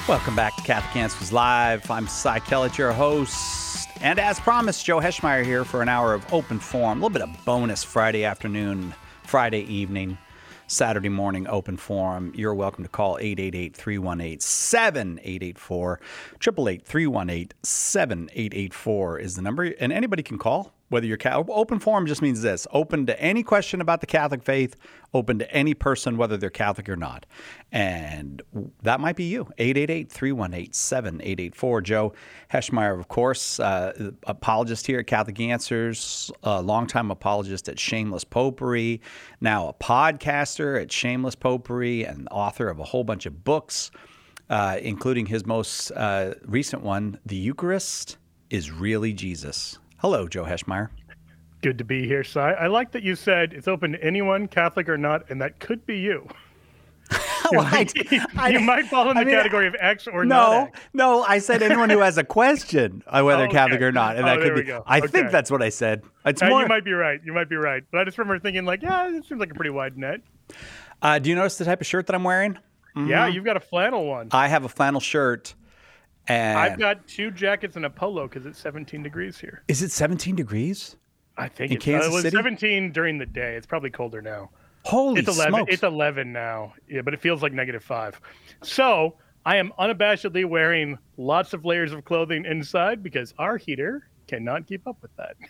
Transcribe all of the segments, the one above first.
Welcome back to Catholic Answers Live. I'm Cy Kellett, your host. And as promised, Joe Heschmeyer here for an hour of open forum. A little bit of bonus Friday afternoon, Friday evening, Saturday morning open forum. You're welcome to call 888-318-7884. 888-318-7884 is the number. And anybody can call. Whether you're open forum just means this: open to any question about the Catholic faith, open to any person, whether they're Catholic or not. And that might be you. 888-318-7884. Joe Heschmeyer, of course, apologist here at Catholic Answers, a longtime apologist at Shameless Popery, now a podcaster at Shameless Popery, and author of a whole bunch of books, including his most recent one, The Eucharist is Really Jesus. Hello, Joe Heschmeyer. Good to be here, Si. I like that you said it's open to anyone, Catholic or not, and that could be you. Well, you might fall in the category of X or not X. No, I said anyone who has a question, whether Catholic or not, and that could be. Go. I think that's what I said. It's more... You might be right. But I just remember thinking, it seems like a pretty wide net. Do you notice the type of shirt that I'm wearing? Mm-hmm. Yeah, you've got a flannel one. I have a flannel shirt. And I've got two jackets and a polo because it's 17 degrees here. Is it 17 degrees? I think in Kansas it was City? 17 during the day. It's probably colder now. Holy it's 11. smokes. It's 11 now. Yeah, but it feels like -5. So I am unabashedly wearing lots of layers of clothing inside because our heater cannot keep up with that.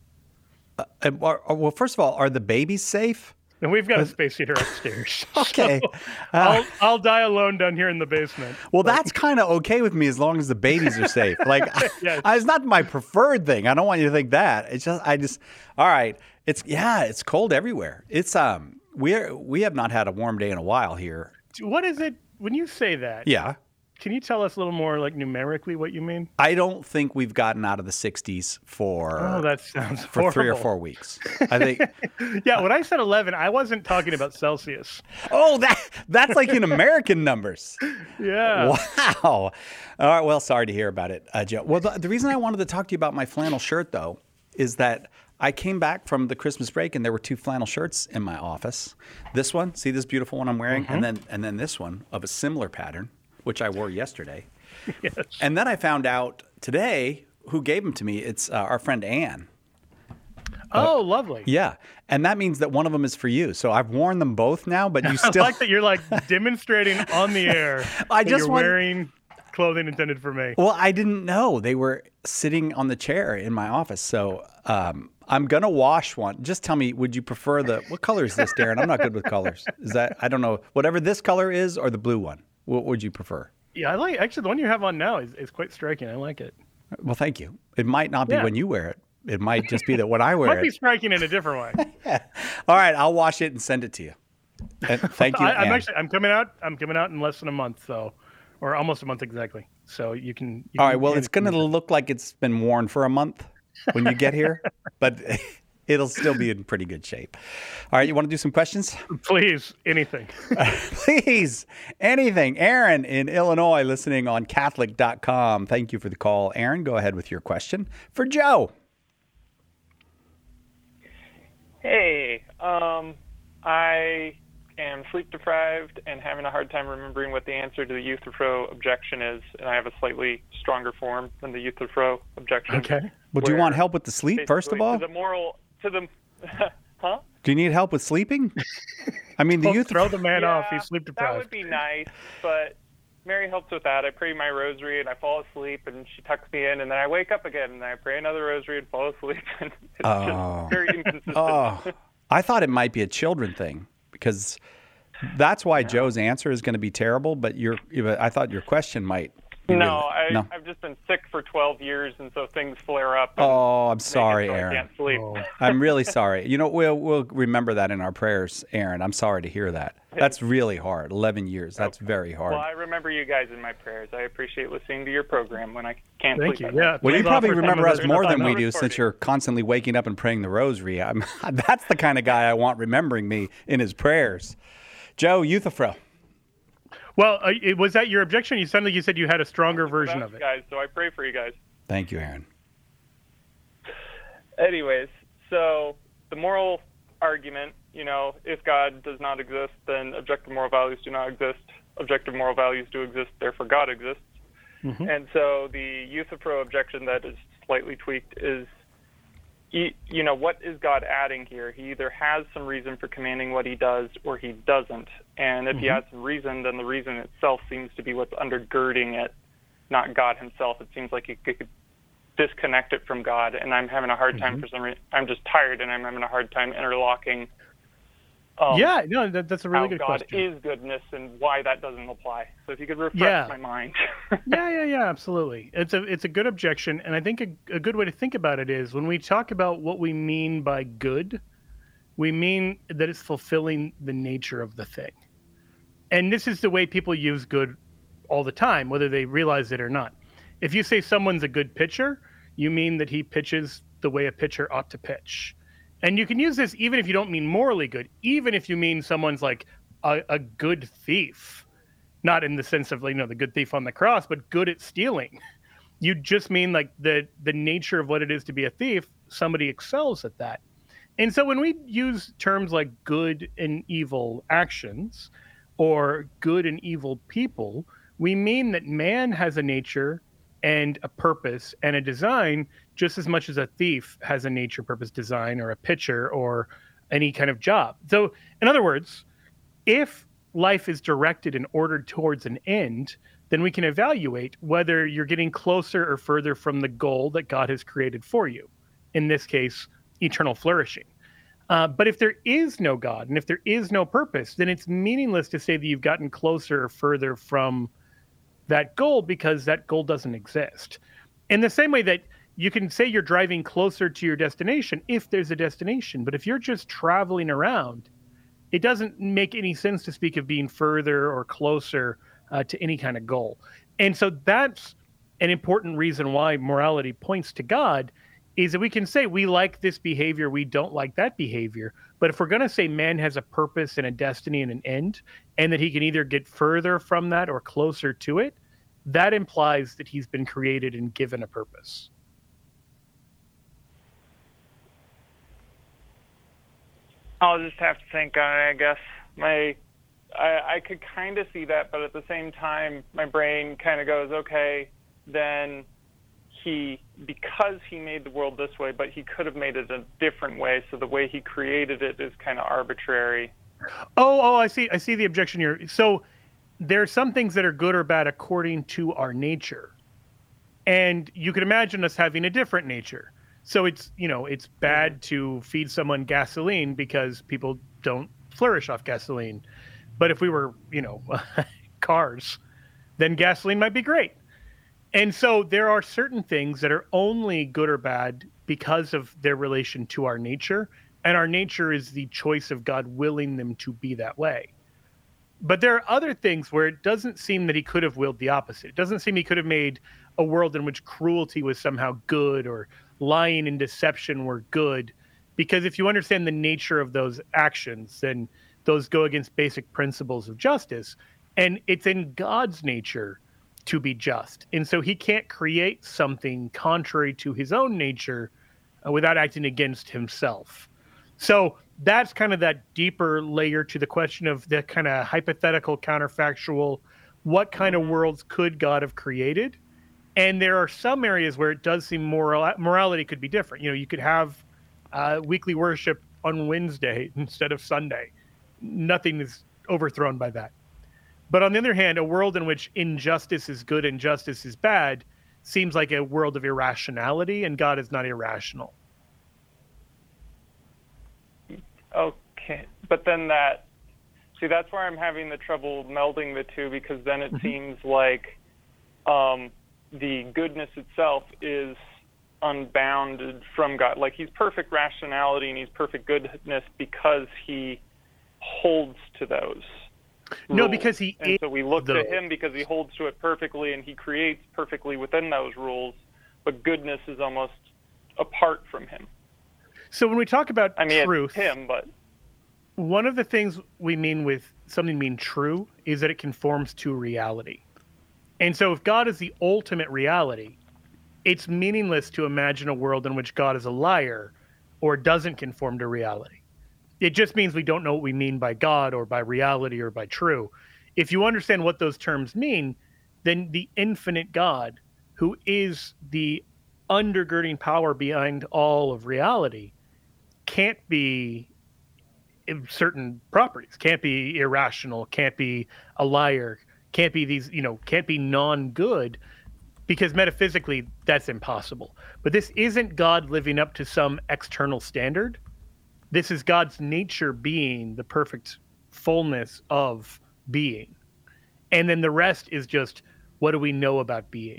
Well, first of all, are the babies safe? And we've got a space heater upstairs. Okay. So I'll die alone down here in the basement. Well, that's kind of okay with me as long as the babies are safe. Yes. It's not my preferred thing. I don't want you to think that. It's just, all right. It's cold everywhere. It's, we have not had a warm day in a while here. What is it when you say that? Yeah. Can you tell us a little more, numerically, what you mean? I don't think we've gotten out of the 60s for that sounds for horrible. 3 or 4 weeks. I think. Yeah, when I said 11, I wasn't talking about Celsius. Oh, that's like in American numbers. Yeah. Wow. All right. Well, sorry to hear about it, Joe. Well, the reason I wanted to talk to you about my flannel shirt, though, is that I came back from the Christmas break and there were 2 flannel shirts in my office. This one, see this beautiful one I'm wearing, mm-hmm. and then this one of a similar pattern, which I wore yesterday. Yes. And then I found out today who gave them to me. It's our friend Ann. Oh, lovely. Yeah. And that means that one of them is for you. So I've worn them both now, but you still... I like that you're demonstrating on the air you're wearing clothing intended for me. Well, I didn't know. They were sitting on the chair in my office. So I'm going to wash one. Just tell me, would you prefer what color is this, Darren? I'm not good with colors. Is that, I don't know, whatever this color is or the blue one? What would you prefer? Yeah, actually, the one you have on now is quite striking. I like it. Well, thank you. It might not be when you wear it. It might just be that when I wear it. Might be striking in a different way. Yeah. All right, I'll wash it and send it to you. And thank you. I'm coming out in less than a month, or almost a month exactly. So you can. All right. Well, it's going to look like it's been worn for a month when you get here, but it'll still be in pretty good shape. All right, you want to do some questions? Please, anything. Please, anything. Aaron in Illinois listening on Catholic.com. Thank you for the call. Aaron, go ahead with your question for Joe. Hey, I am sleep deprived and having a hard time remembering what the answer to the Euthyphro objection is, and I have a slightly stronger form than the Euthyphro objection. Okay. Well, do you want help with the sleep, first of all? Huh? Do you need help with sleeping? I mean, throw the man off. He's sleep deprived. That would be nice, but Mary helps with that. I pray my rosary and I fall asleep, and she tucks me in, and then I wake up again and I pray another rosary and fall asleep. And it's just very inconsistent. I thought it might be a children thing because that's why Joe's answer is going to be terrible. But I thought your question might. I've just been sick for 12 years, and so things flare up. I'm sorry, Aaron. I can't sleep. I'm really sorry. We'll remember that in our prayers, Aaron. I'm sorry to hear that. That's really hard. 11 years. That's very hard. Well, I remember you guys in my prayers. I appreciate listening to your program when I can't sleep. Thank you. Yeah. Well, you probably remember us more than we do since you're constantly waking up and praying the rosary. That's the kind of guy I want remembering me in his prayers. Joe, Euthyphro. Well, was that your objection? You sounded like you said you had a stronger version of it. Guys, so I pray for you guys. Thank you, Aaron. Anyways, so the moral argument, if God does not exist, then objective moral values do not exist. objective moral values do exist, therefore God exists. Mm-hmm. And so the Euthyphro objection that is slightly tweaked is, what is God adding here? He either has some reason for commanding what he does or he doesn't. And if he has some reason, then the reason itself seems to be what's undergirding it, not God himself. It seems like you could disconnect it from God, and I'm having a hard time for some reason. I'm just tired, and I'm having a hard time interlocking. That's a really good God question. is goodness and why that doesn't apply. So if you could refresh my mind. Yeah, absolutely. It's a good objection, and I think a good way to think about it is when we talk about what we mean by good, we mean that it's fulfilling the nature of the thing. And this is the way people use good all the time, whether they realize it or not. If you say someone's a good pitcher, you mean that he pitches the way a pitcher ought to pitch. And you can use this even if you don't mean morally good, even if you mean someone's like a good thief, not in the sense of the good thief on the cross, but good at stealing. You just mean like the nature of what it is to be a thief. Somebody excels at that. And so when we use terms like good and evil actions or good and evil people, we mean that man has a nature and a purpose and a design just as much as a thief has a nature, purpose, design, or a pitcher or any kind of job. So in other words, if life is directed and ordered towards an end, then we can evaluate whether you're getting closer or further from the goal that God has created for you. In this case, eternal flourishing. But if there is no God and if there is no purpose, then it's meaningless to say that you've gotten closer or further from that goal because that goal doesn't exist. In the same way that you can say you're driving closer to your destination if there's a destination, but if you're just traveling around, it doesn't make any sense to speak of being further or closer to any kind of goal. And so that's an important reason why morality points to God, is that we can say we like this behavior, we don't like that behavior. But if we're going to say man has a purpose and a destiny and an end, and that he can either get further from that or closer to it, that implies that he's been created and given a purpose. I'll just have to think on it, I guess. I could kind of see that, but at the same time, my brain kind of goes, okay, then because he made the world this way, but he could have made it a different way, so the way he created it is kind of arbitrary. Oh, I see the objection here. So there are some things that are good or bad according to our nature. And you can imagine us having a different nature. So it's bad to feed someone gasoline because people don't flourish off gasoline. But if we were, cars, then gasoline might be great. And so there are certain things that are only good or bad because of their relation to our nature. And our nature is the choice of God willing them to be that way. But there are other things where it doesn't seem that he could have willed the opposite. It doesn't seem he could have made a world in which cruelty was somehow good or lying and deception were good. Because if you understand the nature of those actions, then those go against basic principles of justice. And it's in God's nature to be just. And so he can't create something contrary to his own nature without acting against himself. So that's kind of that deeper layer to the question of the kind of hypothetical, counterfactual, what kind of worlds could God have created? And there are some areas where it does seem morality could be different. You could have weekly worship on Wednesday instead of Sunday. Nothing is overthrown by that. But on the other hand, a world in which injustice is good and justice is bad seems like a world of irrationality, and God is not irrational. Okay, but then that's where I'm having the trouble melding the two, because then it seems like the goodness itself is unbounded from God. Like he's perfect rationality and he's perfect goodness because he holds to those. No, because he and so we look to him because he holds to it perfectly and he creates perfectly within those rules, but goodness is almost apart from him. So when we talk about truth, it's him, but one of the things we mean with something being true is that it conforms to reality. And so if God is the ultimate reality, it's meaningless to imagine a world in which God is a liar or doesn't conform to reality. It just means we don't know what we mean by God or by reality or by true. if you understand what those terms mean, then the infinite God, who is the undergirding power behind all of reality, can't be certain properties, can't be irrational, can't be a liar, can't be these, can't be non-good, because metaphysically that's impossible. But this isn't God living up to some external standard. This is God's nature being the perfect fullness of being. And then the rest is just, what do we know about being?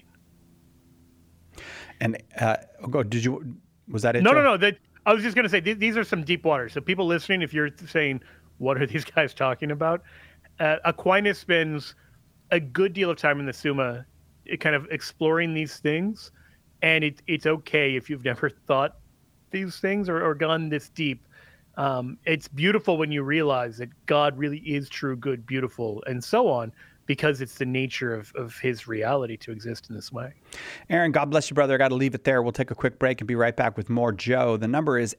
And was that it? No, Joe? no. I was just going to say, these are some deep waters. So people listening, if you're saying, what are these guys talking about? Aquinas spends a good deal of time in the Summa kind of exploring these things. And it's okay if you've never thought these things or gone this deep. It's beautiful when you realize that God really is true, good, beautiful, and so on, because it's the nature of his reality to exist in this way. Aaron, God bless you, brother. I got to leave it there. We'll take a quick break and be right back with more Joe. The number is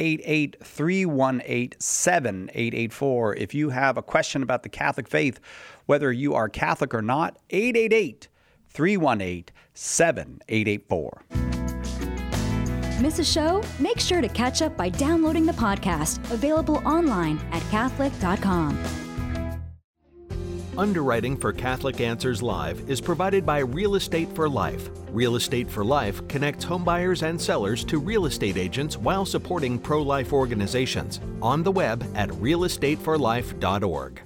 888-318-7884. If you have a question about the Catholic faith, whether you are Catholic or not, 888-318-7884. Miss a show? Make sure to catch up by downloading the podcast, available online at Catholic.com. Underwriting for Catholic Answers Live is provided by Real Estate for Life. Real Estate for Life connects homebuyers and sellers to real estate agents while supporting pro-life organizations. On the web at realestateforlife.org.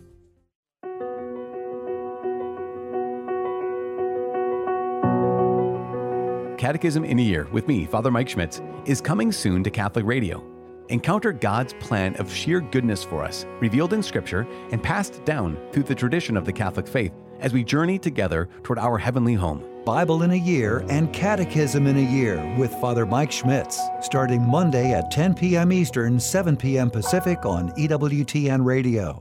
Catechism in a Year with me, Father Mike Schmitz, is coming soon to Catholic Radio. Encounter God's plan of sheer goodness for us, revealed in Scripture and passed down through the tradition of the Catholic faith as we journey together toward our heavenly home. Bible in a Year and Catechism in a Year with Father Mike Schmitz, starting Monday at 10 p.m. Eastern, 7 p.m. Pacific on EWTN Radio.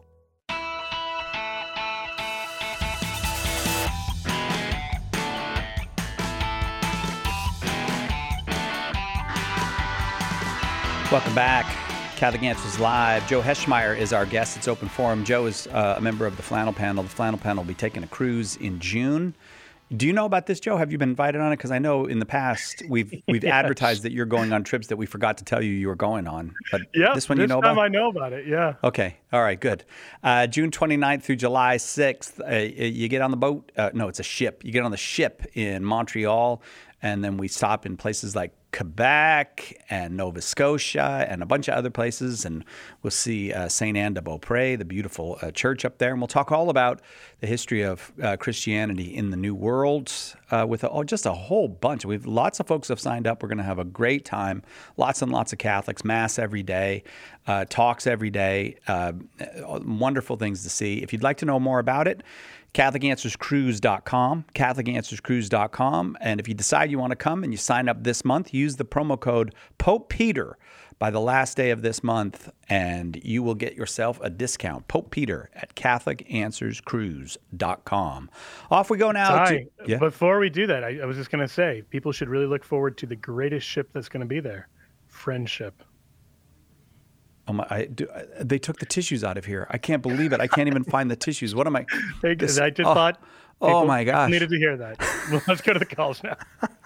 Welcome back. Catholic Answers Live. Joe Heschmeyer is our guest. It's open forum. Joe is a member of the Flannel Panel. The Flannel Panel will be taking a cruise in June. Do you know about this, Joe? Have you been invited on it? Because I know in the past we've advertised that you're going on trips that we forgot to tell you were going on. But this one you know about? This time I know about it, yeah. Okay. All right, good. June 29th through July 6th, you get on the boat. No, it's a ship. You get on the ship in Montreal, and then we stop in places like Quebec and Nova Scotia and a bunch of other places, and we'll see St. Anne de Beaupré, the beautiful church up there, and we'll talk all about the history of Christianity in the New World with just a whole bunch. We've lots of folks have signed up. We're going to have a great time. Lots and lots of Catholics, Mass every day, talks every day, wonderful things to see. If you'd like to know more about it, CatholicAnswersCruise.com, CatholicAnswersCruise.com. And if you decide you want to come and you sign up this month, use the promo code Pope Peter by the last day of this month, and you will get yourself a discount. Pope Peter at CatholicAnswersCruise.com. Off we go now. Before we do that, I was just going to say, people should really look forward to the greatest ship that's going to be there, Friendship. Oh my! They took the tissues out of here. I can't believe it. I can't even find the tissues. What am I? I just thought. Oh my gosh! Needed to hear that. Well, let's go to the calls now.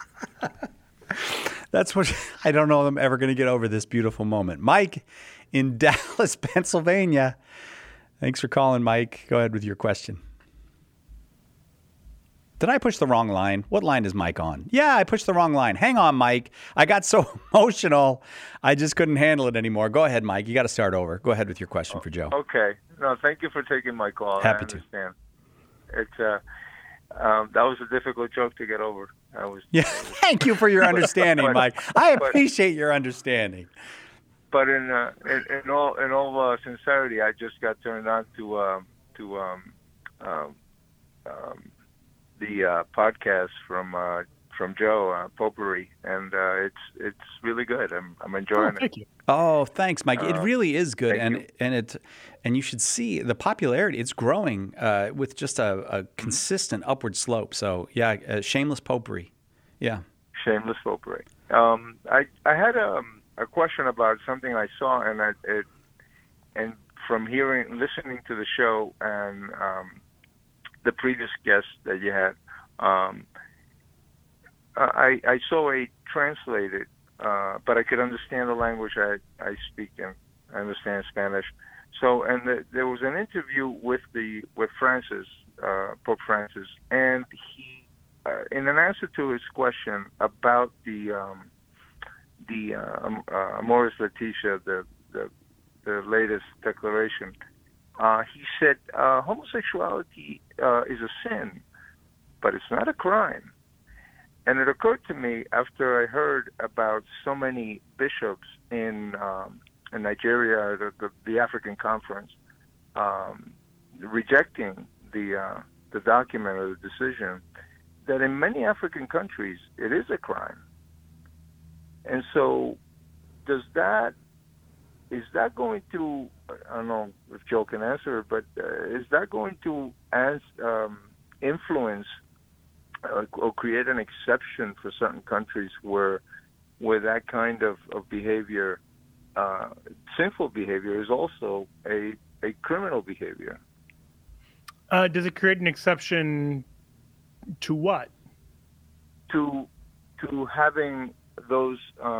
That's what I don't know. I'm ever going to get over this beautiful moment. Mike in Dallas, Pennsylvania. Thanks for calling, Mike. Go ahead with your question. Did I push the wrong line? What line is Mike on? Yeah, I pushed the wrong line. Hang on, Mike. I got so emotional, I just couldn't handle it anymore. Go ahead, Mike. You got to start over. Go ahead with your question for Joe. Okay. No, thank you for taking my call. Happy to. It's that was a difficult joke to get over. Thank you for your understanding, Mike. I appreciate your understanding. But in all sincerity, I just got turned on to the podcast from Joe, Potpourri, and it's really good. I'm enjoying it. Thank you. Oh, thanks, Mike. It really is good, and you should see the popularity. It's growing with just a consistent upward slope. So yeah, shameless Potpourri. Yeah, shameless Potpourri. I had a question about something I saw, and from listening to the show, and the previous guest that you had. I saw a translated, but I could understand the language I speak and I understand Spanish. So, and there was an interview with Francis, Pope Francis, and he, in an answer to his question about the Amoris Laetitia, the latest declaration, he said homosexuality is a sin, but it's not a crime. And it occurred to me after I heard about so many bishops in Nigeria, the African Conference, rejecting the document or the decision, that in many African countries it is a crime. And so, is that going to? I don't know if Joe can answer it, but is that going to influence or create an exception for certain countries where that kind of behavior, sinful behavior, is also a criminal behavior? Does it create an exception to what? To having those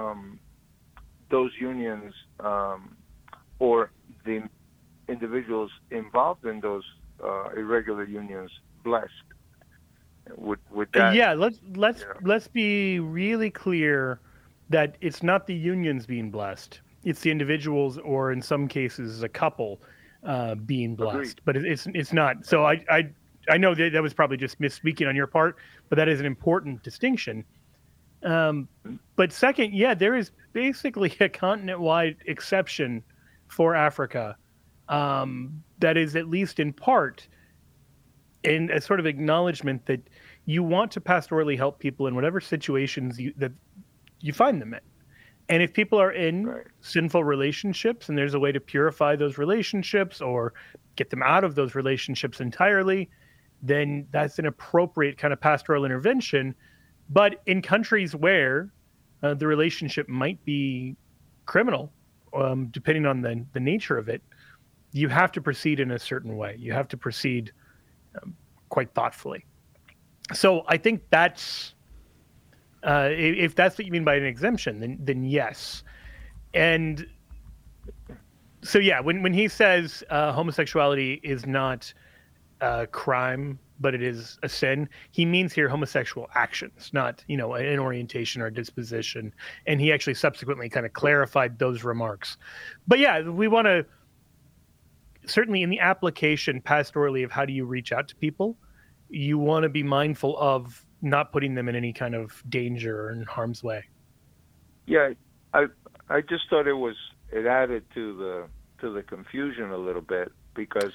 unions or the individuals involved in those irregular unions blessed. Would that? Yeah, let's be really clear that it's not the unions being blessed; it's the individuals, or in some cases, a couple being blessed. Agreed. But it's not. So I know that was probably just misspeaking on your part, but that is an important distinction. But second, yeah, there is basically a continent-wide exception for Africa that is, at least in part, in a sort of acknowledgement that you want to pastorally help people in whatever situations that you find them in. And if people are in sinful relationships and there's a way to purify those relationships or get them out of those relationships entirely, then that's an appropriate kind of pastoral intervention. But in countries where the relationship might be criminal, depending on the nature of it, you have to proceed in a certain way. You have to proceed quite thoughtfully. So I think that's, if that's what you mean by an exemption, then yes. And so, yeah, when he says homosexuality is not a crime, but it is a sin, he means here homosexual actions, not, an orientation or disposition. And he actually subsequently kind of clarified those remarks. But yeah, we want to, certainly in the application pastorally of how do you reach out to people, you want to be mindful of not putting them in any kind of danger or in harm's way. Yeah, I just thought it added to the confusion a little bit, because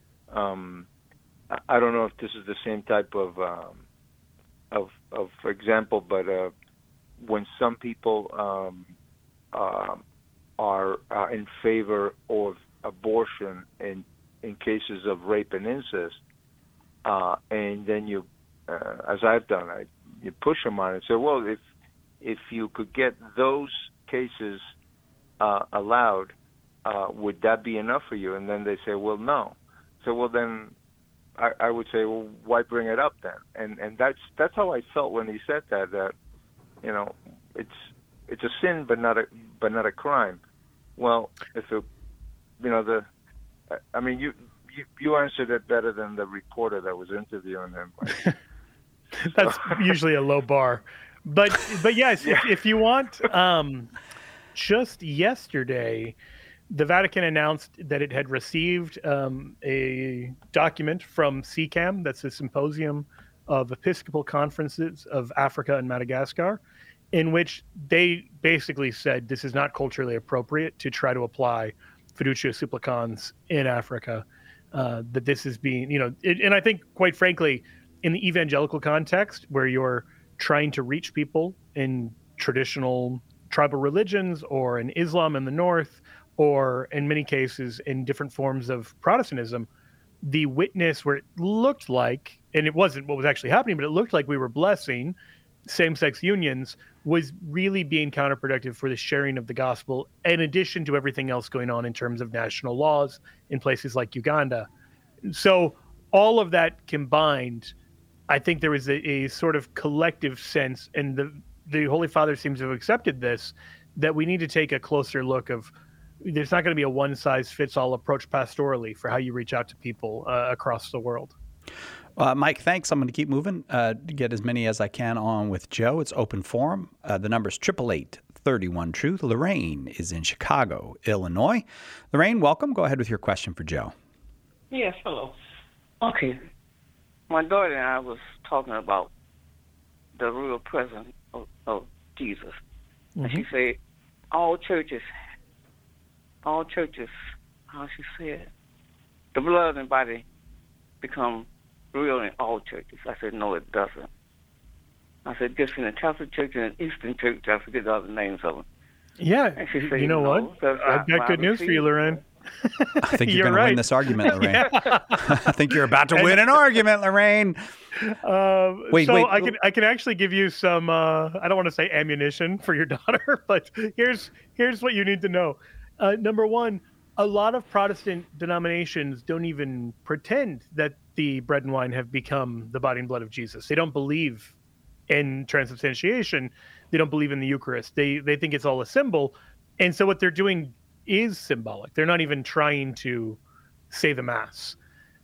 I don't know if this is the same type of example, but when some people are in favor of abortion in cases of rape and incest, and then you, as I've done, you push them on it and say, well, if you could get those cases allowed, would that be enough for you? And then they say, well, no. So, well, then I would say, well, why bring it up then? And that's how I felt when he said that it's a sin, but not a crime. Well, if it, you answered it better than the reporter that was interviewing him. That's usually a low bar, but yes, yeah. if you want, just yesterday, the Vatican announced that it had received a document from SECAM, that's the Symposium of Episcopal Conferences of Africa and Madagascar, in which they basically said this is not culturally appropriate to try to apply fiducia supplicans in Africa, that this is being, and I think, quite frankly, in the evangelical context where you're trying to reach people in traditional tribal religions or in Islam in the north, or in many cases in different forms of Protestantism, the witness where it looked like, and it wasn't what was actually happening, but it looked like we were blessing same-sex unions, was really being counterproductive for the sharing of the gospel, in addition to everything else going on in terms of national laws in places like Uganda. So all of that combined, I think there was a sort of collective sense, and the Holy Father seems to have accepted this, that we need to take a closer look of, there's not going to be a one-size-fits-all approach pastorally for how you reach out to people across the world. Mike, thanks. I'm going to keep moving to get as many as I can on with Joe. It's open forum. The number's 888-31-TRUTH. Lorraine is in Chicago, Illinois. Lorraine, welcome. Go ahead with your question for Joe. Yes, hello. Okay. My daughter and I was talking about the real presence of Jesus. And she said, all churches, how she said, the blood and body become real in all churches. I said, no, it doesn't. I said, just in the Catholic Church and the Eastern Church, I forget the other names of them. Yeah, and she said, you know what? I've got good news for you, Lorraine. I think you're going to win this argument, Lorraine. I think you're about to win an argument, Lorraine. Wait. I can actually give you some. I don't want to say ammunition for your daughter, but here's what you need to know. Number one, a lot of Protestant denominations don't even pretend that the bread and wine have become the body and blood of Jesus. They don't believe in transubstantiation. They don't believe in the Eucharist. They think it's all a symbol, and so what they're doing is symbolic. They're not even trying to say the Mass.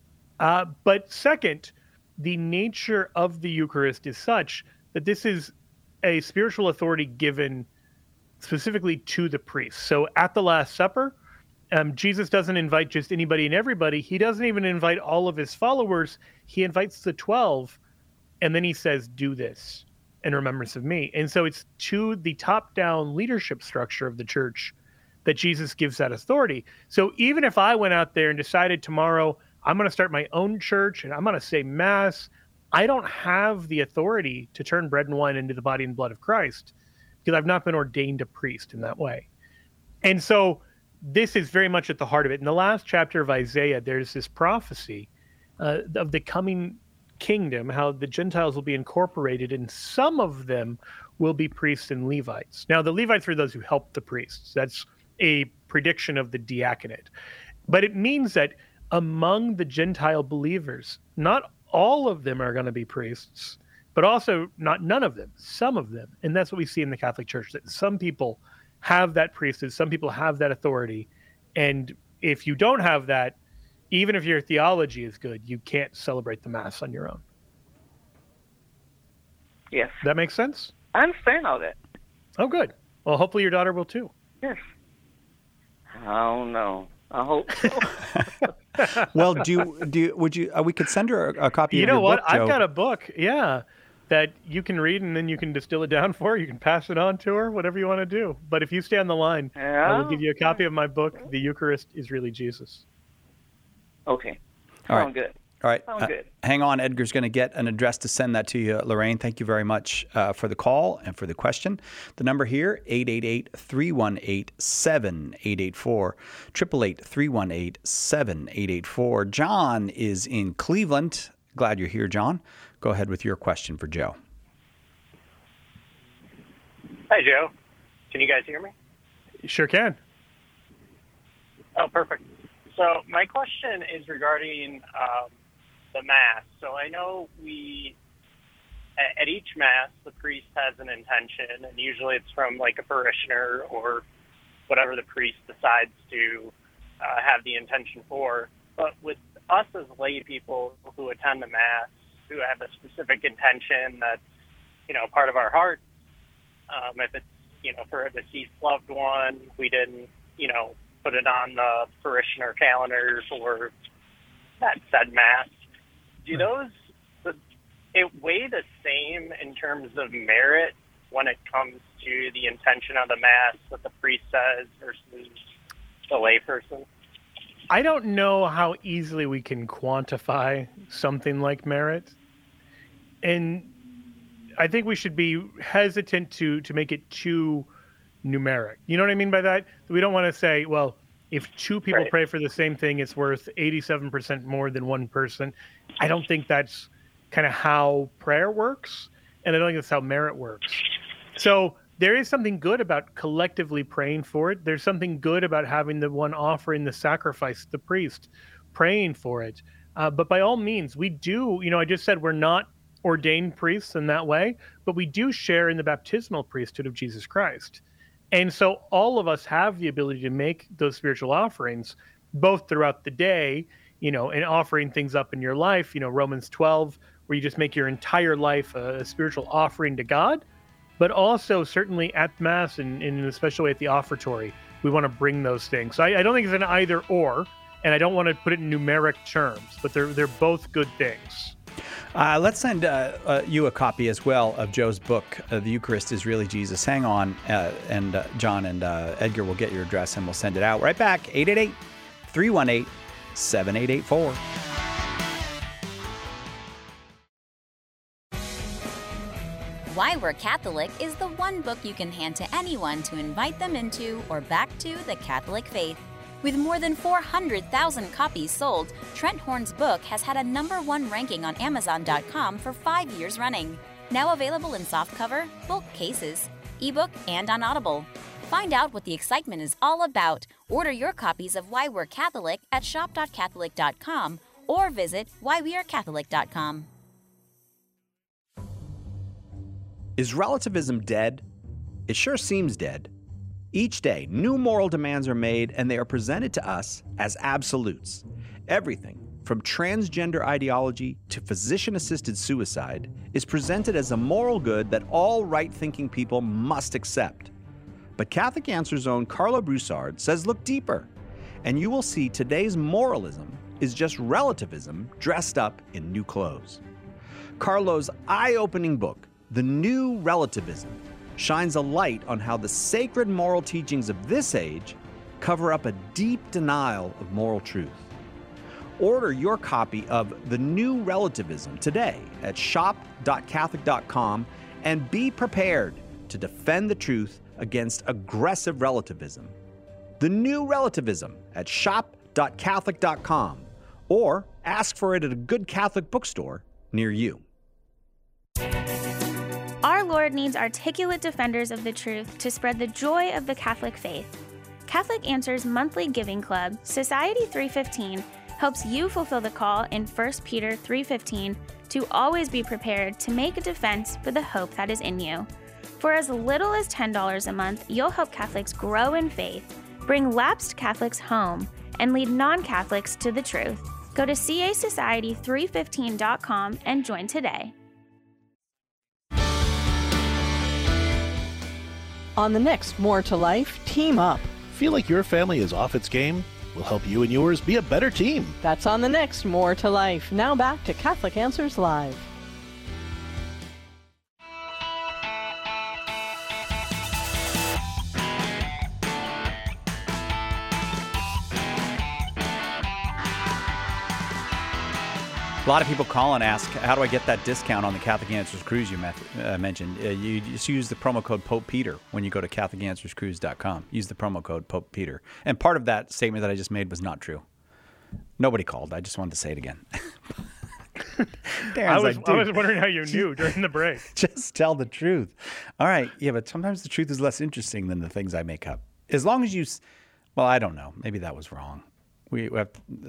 But second, the nature of the Eucharist is such that this is a spiritual authority given specifically to the priest. So at the Last Supper, Jesus doesn't invite just anybody and everybody. He doesn't even invite all of his followers. He invites the 12, and then he says, do this in remembrance of me. And so it's to the top-down leadership structure of the church that Jesus gives that authority. So even if I went out there and decided tomorrow I'm going to start my own church and I'm going to say Mass, I don't have the authority to turn bread and wine into the body and blood of Christ because I've not been ordained a priest in that way. And so this is very much at the heart of it. In the last chapter of Isaiah, there's this prophecy of the coming kingdom, how the Gentiles will be incorporated, and some of them will be priests and Levites. Now, the Levites are those who help the priests. That's a prediction of the diaconate. But it means that among the Gentile believers, not all of them are going to be priests, but also not none of them, some of them. And that's what we see in the Catholic Church, that some people have that priesthood, some people have that authority. And if you don't have that, even if your theology is good, you can't celebrate the Mass on your own. Yes. That makes sense? I understand all that. Oh, good. Well, hopefully your daughter will too. Yes. I don't know. I hope so. Well, would you? We could send her a copy. You of know your what? book, Joe. I've got a book. Yeah, that you can read and then you can distill it down for her. You can pass it on to her, whatever you want to do. But if you stay on the line, I will give you a copy of my book. The Eucharist is really Jesus. Okay. All right. Sound good. All right. Sound good. Hang on. Edgar's going to get an address to send that to you, Lorraine. Thank you very much for the call and for the question. The number here, 888-318-7884, 888-318-7884. John is in Cleveland. Glad you're here, John. Go ahead with your question for Joe. Hi, Joe. Can you guys hear me? Sure can. Oh, perfect. So my question is regarding the Mass. So I know at each Mass, the priest has an intention, and usually it's from like a parishioner or whatever the priest decides to have the intention for. But with us as lay people who attend the Mass, who have a specific intention that's, part of our heart, if it's, for a deceased loved one, we didn't, put it on the parishioner calendar for that said Mass. Do those weigh the same in terms of merit when it comes to the intention of the Mass that the priest says versus the layperson? I don't know how easily we can quantify something like merit. And I think we should be hesitant to make it too numeric. You know what I mean by that? We don't want to say, well, if two people pray for the same thing, it's worth 87% more than one person. I don't think that's kind of how prayer works, and I don't think that's how merit works. So there is something good about collectively praying for it. There's something good about having the one offering the sacrifice, the priest, praying for it. But by all means, we do, I just said we're not ordained priests in that way, but we do share in the baptismal priesthood of Jesus Christ. And so all of us have the ability to make those spiritual offerings, both throughout the day, and offering things up in your life, Romans 12, where you just make your entire life a spiritual offering to God, but also certainly at Mass and in a special way at the offertory, we want to bring those things. So I don't think it's an either or, and I don't want to put it in numeric terms, but they're both good things. Let's send you a copy as well of Joe's book, The Eucharist is Really Jesus. Hang on, and John and Edgar will get your address and we'll send it out. Right back, 888-318-7884. Why We're Catholic is the one book you can hand to anyone to invite them into or back to the Catholic faith. With more than 400,000 copies sold, Trent Horn's book has had a #1 ranking on Amazon.com for 5 years running. Now available in softcover, bulk cases, ebook, and on Audible. Find out what the excitement is all about. Order your copies of Why We're Catholic at shop.catholic.com or visit whywearecatholic.com. Is relativism dead? It sure seems dead. Each day, new moral demands are made, and they are presented to us as absolutes. Everything, from transgender ideology to physician-assisted suicide, is presented as a moral good that all right-thinking people must accept. But Catholic Answer's own Carlo Broussard says look deeper, and you will see today's moralism is just relativism dressed up in new clothes. Carlo's eye-opening book, The New Relativism, shines a light on how the sacred moral teachings of this age cover up a deep denial of moral truth. Order your copy of The New Relativism today at shop.catholic.com and be prepared to defend the truth against aggressive relativism. The New Relativism at shop.catholic.com or ask for it at a good Catholic bookstore near you. Our Lord needs articulate defenders of the truth to spread the joy of the Catholic faith. Catholic Answers monthly giving club, Society 315, helps you fulfill the call in 1 Peter 3:15 to always be prepared to make a defense for the hope that is in you. For as little as $10 a month, you'll help Catholics grow in faith, bring lapsed Catholics home, and lead non-Catholics to the truth. Go to casociety315.com and join today. On the next More to Life, team up. Feel like your family is off its game? We'll help you and yours be a better team. That's on the next More to Life. Now back to Catholic Answers Live. A lot of people call and ask, how do I get that discount on the Catholic Answers Cruise you mentioned? You just use the promo code Pope Peter when you go to CatholicAnswersCruise.com. Use the promo code Pope Peter. And part of that statement that I just made was not true. Nobody called. I just wanted to say it again. I was wondering how you knew during the break. Just tell the truth. All right. Yeah, but sometimes the truth is less interesting than the things I make up. As long as you... Well, I don't know. Maybe that was wrong. We have...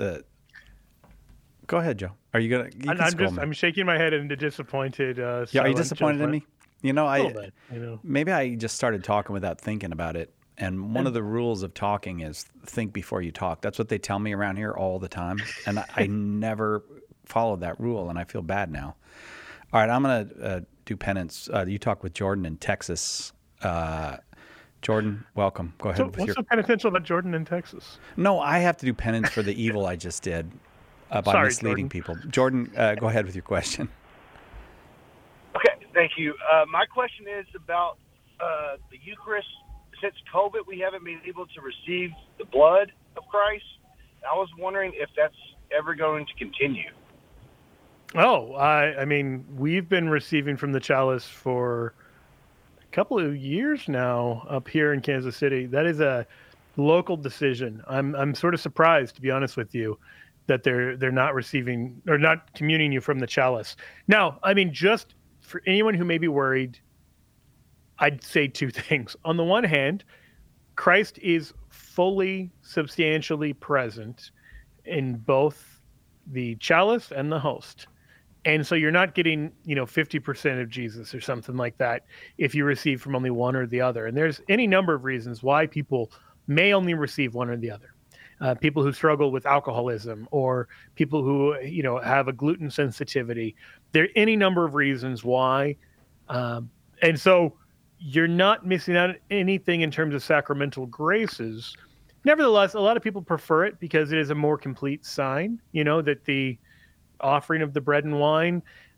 Go ahead, Joe. Are you gonna? I'm shaking my head in a disappointed. Are you disappointed in me? A little bit, maybe I just started talking without thinking about it. And one of the rules of talking is think before you talk. That's what they tell me around here all the time, and I never followed that rule, and I feel bad now. All right, I'm gonna do penance. You talk with Jordan in Texas. Jordan, welcome. Go ahead. So what's so penitential about Jordan in Texas? No, I have to do penance for the evil I just did. By misleading people. Jordan, go ahead with your question. Okay, thank you. My question is about the Eucharist. Since COVID, we haven't been able to receive the blood of Christ. I was wondering if that's ever going to continue. Oh, I mean, we've been receiving from the chalice for a couple of years now up here in Kansas City. That is a local decision. I'm sort of surprised, to be honest with you, that they're not receiving or not communing you from the chalice. Now, I mean, just for anyone who may be worried, I'd say two things. On the one hand, Christ is fully, substantially present in both the chalice and the host. And so you're not getting, 50% of Jesus or something like that if you receive from only one or the other. And there's any number of reasons why people may only receive one or the other. People who struggle with alcoholism, or people who, have a gluten sensitivity. There are any number of reasons why. And so you're not missing out on anything in terms of sacramental graces. Nevertheless, a lot of people prefer it because it is a more complete sign, that the offering of the bread and wine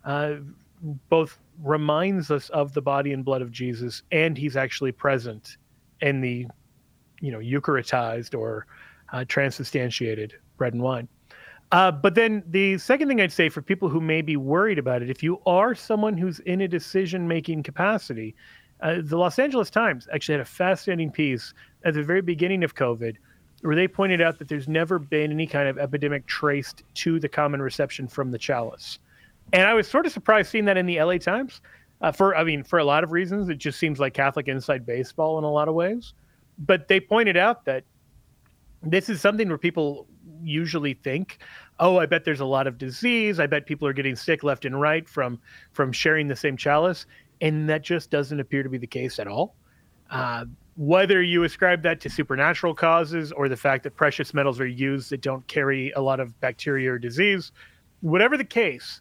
both reminds us of the body and blood of Jesus, and he's actually present in the, Eucharistized or transubstantiated bread and wine. But then the second thing I'd say for people who may be worried about it, if you are someone who's in a decision-making capacity, the Los Angeles Times actually had a fascinating piece at the very beginning of COVID where they pointed out that there's never been any kind of epidemic traced to the common reception from the chalice. And I was sort of surprised seeing that in the LA Times for a lot of reasons. It just seems like Catholic inside baseball in a lot of ways. But they pointed out that this is something where people usually think, oh, I bet there's a lot of disease. I bet people are getting sick left and right from sharing the same chalice. And that just doesn't appear to be the case at all. Whether you ascribe that to supernatural causes or the fact that precious metals are used that don't carry a lot of bacteria or disease, whatever the case,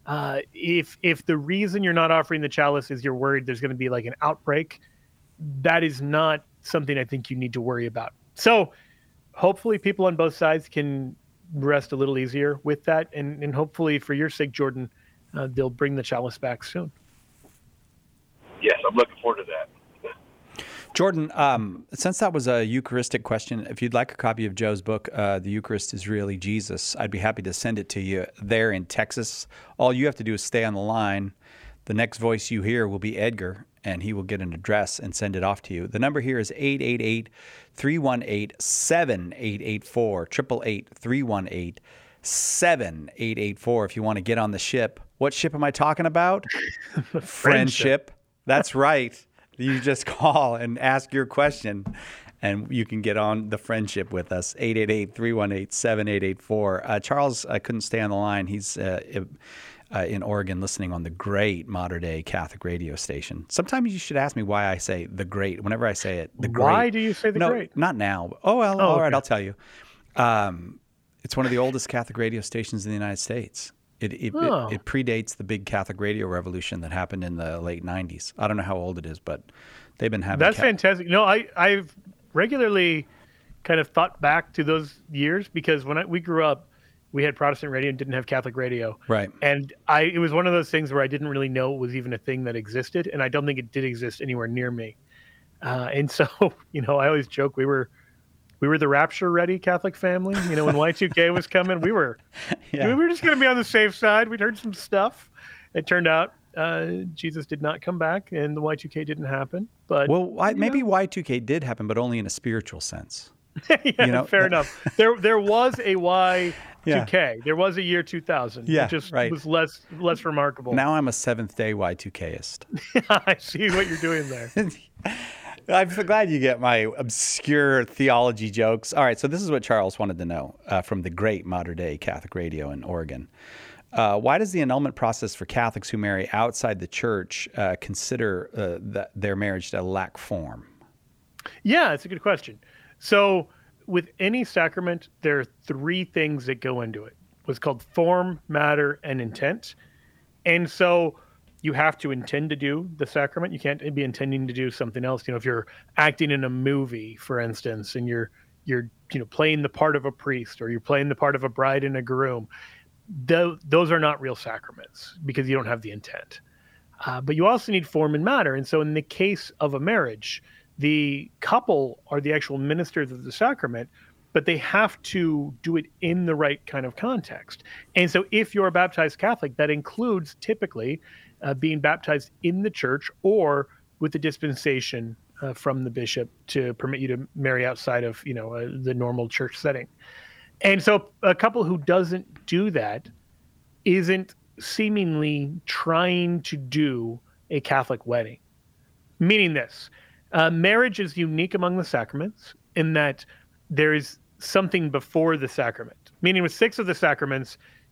if the reason you're not offering the chalice is you're worried there's going to be like an outbreak, that is not something I think you need to worry about. So hopefully people on both sides can rest a little easier with that. And hopefully for your sake, Jordan, they'll bring the chalice back soon. Yes, I'm looking forward to that. Jordan, since that was a Eucharistic question, if you'd like a copy of Joe's book, The Eucharist is Really Jesus, I'd be happy to send it to you there in Texas. All you have to do is stay on the line. The next voice you hear will be Edgar, and he will get an address and send it off to you. The number here is 888-318-7884, 888-318-7884 if you want to get on the ship. What ship am I talking about? Friendship. That's right. You just call and ask your question, and you can get on the friendship with us, 888-318-7884. Charles couldn't stay on the line. He's in Oregon listening on the great modern-day Catholic radio station. Sometimes you should ask me why I say the great. Whenever I say it, the great. Why do you say the great? Not now. Oh, well, all right, I'll tell you. It's one of the oldest Catholic radio stations in the United States. It predates the big Catholic radio revolution that happened in the late 90s. I don't know how old it is, but they've been having... That's fantastic. I've regularly kind of thought back to those years because when we grew up, we had Protestant radio and didn't have Catholic radio. Right. And it was one of those things where I didn't really know it was even a thing that existed, and I don't think it did exist anywhere near me. And so, I always joke we were the rapture-ready Catholic family. When Y2K was coming, we were just going to be on the safe side. We'd heard some stuff. It turned out Jesus did not come back, and the Y2K didn't happen. But maybe Y2K did happen, but only in a spiritual sense. Fair enough. There was a Y2K. Yeah. There was a year 2000. Yeah, it just was less remarkable. Now I'm a Seventh-day Y2Kist. I see what you're doing there. I'm so glad you get my obscure theology jokes. All right, so this is what Charles wanted to know from the great modern-day Catholic radio in Oregon. Why does the annulment process for Catholics who marry outside the church consider their marriage to lack form? Yeah, it's a good question. So with any sacrament, there are three things that go into it. What's called form, matter, and intent. And so you have to intend to do the sacrament. You can't be intending to do something else. If you're acting in a movie, for instance, and you're playing the part of a priest or you're playing the part of a bride and a groom, those are not real sacraments because you don't have the intent. But you also need form and matter. And so in the case of a marriage, the couple are the actual ministers of the sacrament, but they have to do it in the right kind of context. And so if you're a baptized Catholic, that includes typically being baptized in the church or with the dispensation from the bishop to permit you to marry outside of the normal church setting. And so a couple who doesn't do that isn't seemingly trying to do a Catholic wedding. Meaning this, marriage is unique among the sacraments in that there is something before the sacrament. Meaning with 6 of the sacraments,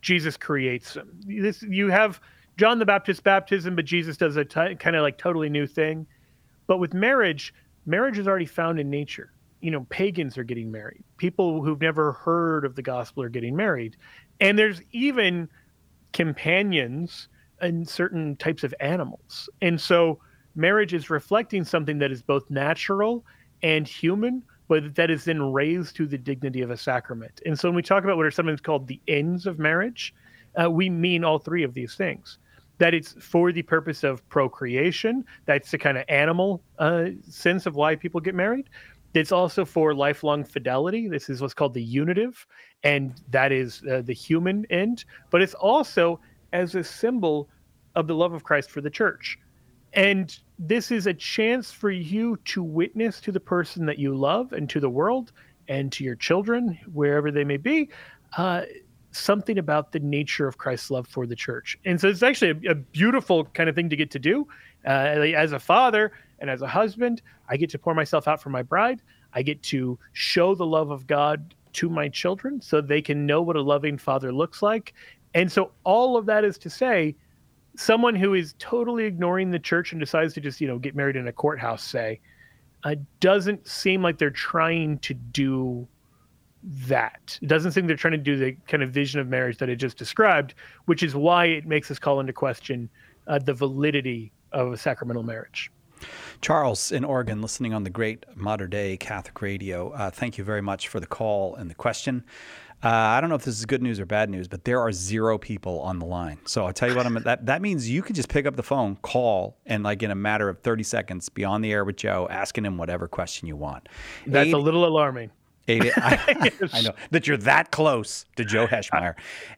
Jesus creates them. You have John the Baptist's baptism, but Jesus does a kind of like totally new thing. But with marriage is already found in nature. Pagans are getting married. People who've never heard of the gospel are getting married. And there's even companions in certain types of animals. And so marriage is reflecting something that is both natural and human, but that is then raised to the dignity of a sacrament. And so when we talk about what are sometimes called the ends of marriage, we mean all three of these things. That it's for the purpose of procreation. That's the kind of animal sense of why people get married. It's also for lifelong fidelity. This is what's called the unitive, and that is the human end. But it's also as a symbol of the love of Christ for the church. And this is a chance for you to witness to the person that you love and to the world and to your children, wherever they may be, something about the nature of Christ's love for the church. And so it's actually a beautiful kind of thing to get to do. As a father and as a husband, I get to pour myself out for my bride. I get to show the love of God to my children so they can know what a loving father looks like. And so all of that is to say, someone who is totally ignoring the church and decides to just, get married in a courthouse, say, doesn't seem like they're trying to do that. It doesn't seem they're trying to do the kind of vision of marriage that I just described, which is why it makes us call into question the validity of a sacramental marriage. Charles in Oregon, listening on the great Modern Day Catholic Radio. Thank you very much for the call and the question. I don't know if this is good news or bad news, but there are 0 people on the line. So I'll tell you what, that means you could just pick up the phone, call, and like in a matter of 30 seconds, be on the air with Joe, asking him whatever question you want. That's a little alarming. I know that you're that close to Joe Heschmeyer.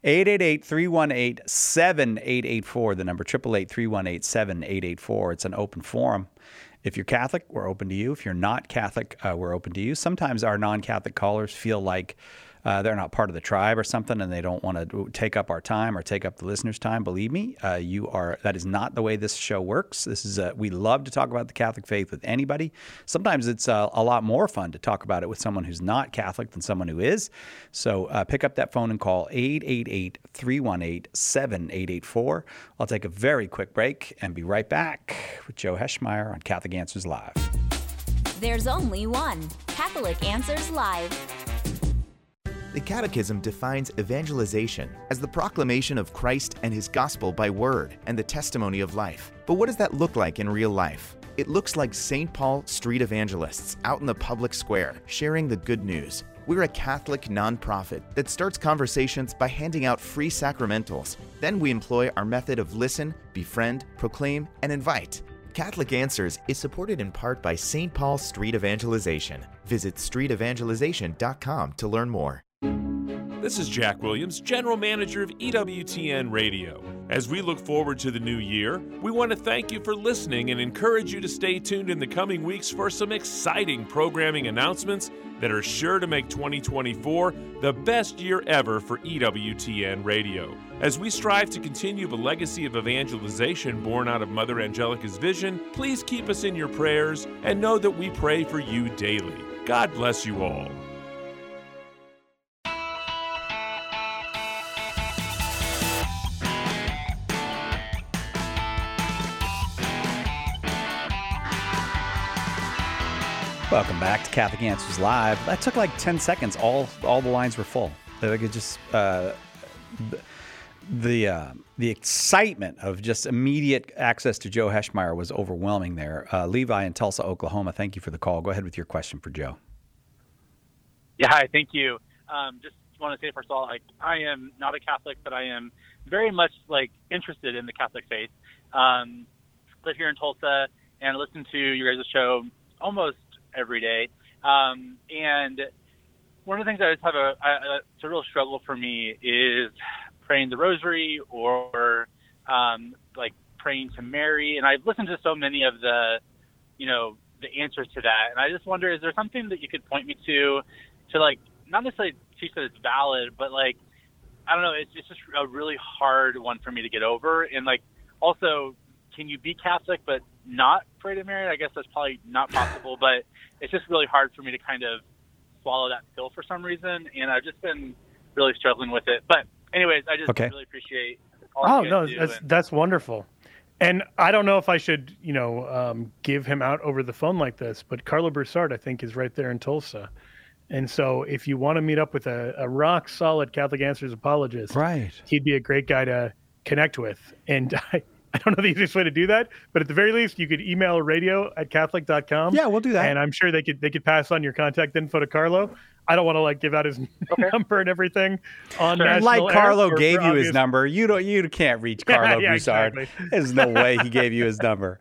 888-318-7884, the number 888-318-7884. It's an open forum. If you're Catholic, we're open to you. If you're not Catholic, we're open to you. Sometimes our non-Catholic callers feel like they're not part of the tribe or something, and they don't want to take up our time or take up the listeners' time. Believe me, that is not the way this show works. We love to talk about the Catholic faith with anybody. Sometimes it's a lot more fun to talk about it with someone who's not Catholic than someone who is. So pick up that phone and call 888-318-7884. I'll take a very quick break and be right back with Joe Heschmeyer on Catholic Answers Live. There's only one Catholic Answers Live. The Catechism defines evangelization as the proclamation of Christ and His gospel by word and the testimony of life. But what does that look like in real life? It looks like St. Paul street evangelists out in the public square sharing the good news. We're a Catholic nonprofit that starts conversations by handing out free sacramentals. Then we employ our method of listen, befriend, proclaim, and invite. Catholic Answers is supported in part by St. Paul Street Evangelization. Visit streetevangelization.com to learn more. This is Jack Williams, General Manager of EWTN Radio. As we look forward to the new year, we want to thank you for listening and encourage you to stay tuned in the coming weeks for some exciting programming announcements that are sure to make 2024 the best year ever for EWTN Radio. As we strive to continue the legacy of evangelization born out of Mother Angelica's vision, please keep us in your prayers and know that we pray for you daily. God bless you all. Welcome back to Catholic Answers Live. That took like 10 seconds. All the lines were full. Like it just the excitement of just immediate access to Joe Heschmeyer was overwhelming there. Levi in Tulsa, Oklahoma, thank you for the call. Go ahead with your question for Joe. Yeah, hi, thank you. Just want to say first of all, I am not a Catholic, but I am very much interested in the Catholic faith. Live here in Tulsa and listen to your guys' show almost every day. And one of the things I just have it's a real struggle for me is praying the rosary or praying to Mary. And I've listened to so many of the answers to that. And I just wonder, is there something that you could point me to not necessarily teach that it's valid, but I don't know, it's just a really hard one for me to get over. And also, can you be Catholic but not pray to Mary? I guess that's probably not possible, but it's just really hard for me to kind of swallow that pill for some reason, and I've just been really struggling with it. But anyways, I just Okay. really appreciate all you guys do. That's wonderful. And I don't know if I should, give him out over the phone like this, but Carlo Broussard, I think, is right there in Tulsa. And so if you want to meet up with a rock solid Catholic Answers apologist, right, he'd be a great guy to connect with. And I don't know the easiest way to do that, but at the very least, you could email radio@catholic.com. Yeah, we'll do that. And I'm sure they could pass on your contact info to Carlo. I don't want to give out his number and everything on national Like air Carlo for gave you his obvious- number. You can't reach Carlo Yeah, Broussard. exactly. There's no way he gave you his number.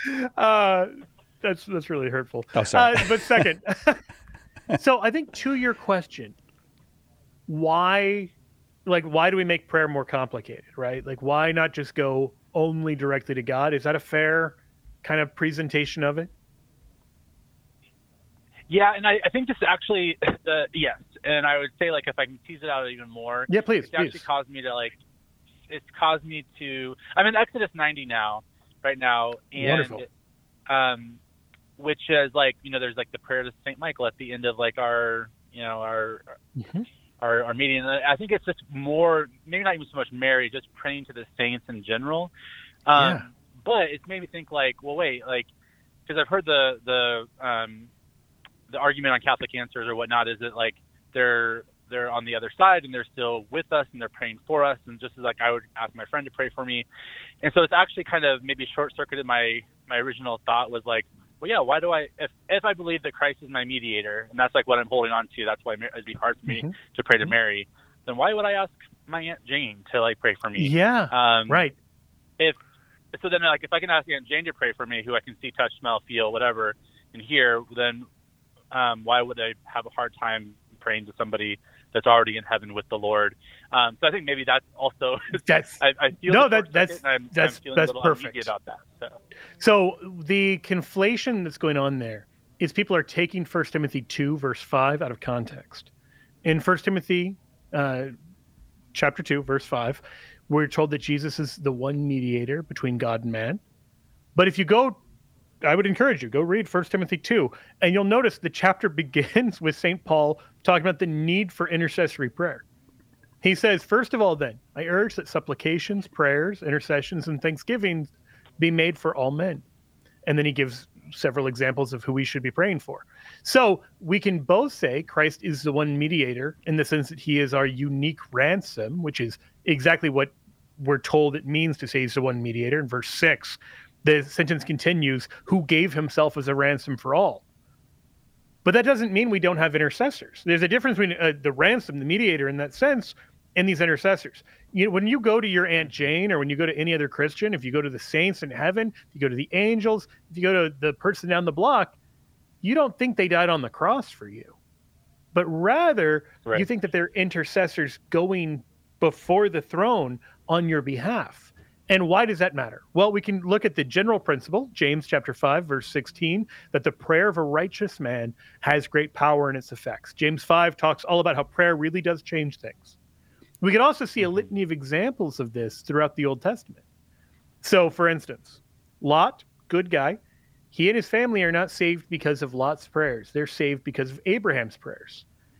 That's really hurtful. Oh, sorry. But second, so I think to your question, why do we make prayer more complicated, right? Like, why not just go only directly to God? Is that a fair kind of presentation of it? Yeah, and I think this is actually yes, and I would say if I can tease it out even more. Yeah, please. It's actually caused me to it's caused me to. I'm in Exodus 90 right now, and Wonderful. Which is there's the prayer to Saint Michael at the end of our our meeting. And I think it's just more, maybe not even so much Mary, just praying to the saints in general. But it's made me think well, wait, because I've heard the argument on Catholic Answers or whatnot is that they're on the other side and they're still with us and they're praying for us, and just as I would ask my friend to pray for me. And so it's actually kind of maybe short-circuited my original thought was well, yeah, why do if I believe that Christ is my mediator, and that's what I'm holding on to, that's why it'd be hard for me to pray to Mary, then why would I ask my Aunt Jane to pray for me? Yeah, right. If I can ask Aunt Jane to pray for me, who I can see, touch, smell, feel, whatever, and hear, then why would I have a hard time praying to somebody that's already in heaven with the Lord? So I think maybe that's also I feel that's feeling a little perfect uneasy about that. So the conflation that's going on there is people are taking 1 Timothy 2 verse 5 out of context. In 1 Timothy chapter 2 verse 5, we're told that Jesus is the one mediator between God and man. But if you go, I would encourage you, go read 1 Timothy 2, and you'll notice the chapter begins with St. Paul talking about the need for intercessory prayer. He says, first of all, then, I urge that supplications, prayers, intercessions, and thanksgivings be made for all men. And then he gives several examples of who we should be praying for. So we can both say Christ is the one mediator in the sense that he is our unique ransom, which is exactly what we're told it means to say he's the one mediator. In verse 6, the sentence continues, who gave himself as a ransom for all. But that doesn't mean we don't have intercessors. There's a difference between the ransom, the mediator in that sense, and these intercessors. When you go to your Aunt Jane, or when you go to any other Christian, if you go to the saints in heaven, if you go to the angels, if you go to the person down the block, you don't think they died on the cross for you. But rather, you think that they're intercessors going before the throne on your behalf. And why does that matter? Well, we can look at the general principle, James chapter 5, verse 16, that the prayer of a righteous man has great power in its effects. James 5 talks all about how prayer really does change things. We can also see a litany of examples of this throughout the Old Testament. So, for instance, Lot, good guy, he and his family are not saved because of Lot's prayers. They're saved because of Abraham's prayers.